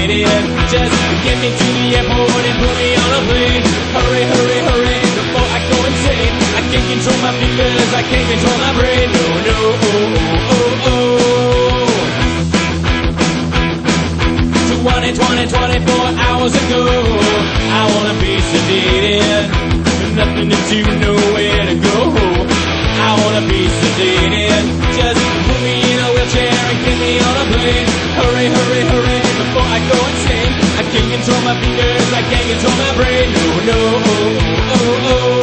sedated. Just get me to the airport and put me on a plane. Hurry, hurry, hurry, before I go insane. I can't control my fingers, I can't control my brain. No, no, oh, oh, oh, oh. 24 hours ago, I wanna be sedated. Nothing to do, nowhere to go. I wanna be sedated. Just put me in a wheelchair and get me on a plane. Hurry, hurry, hurry, before I go insane. I can't control my fingers, I can't control my brain. No, no, oh, oh, oh.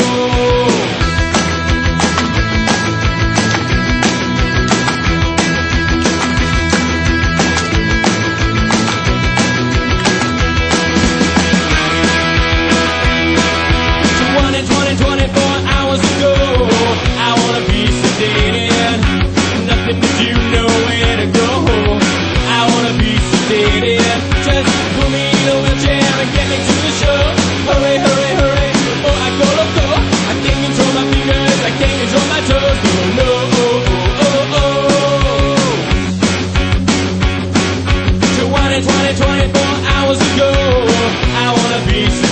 24 hours ago, I wanna be sedated. Nothing to do, nowhere to go. I wanna be sedated. Just put me in a wheelchair and get me to the show. Hurry, hurry, hurry, before I go loco. I can't control my fingers, I can't control my toes. No, no, oh, oh, oh, oh. 24 hours ago, I wanna be sedated.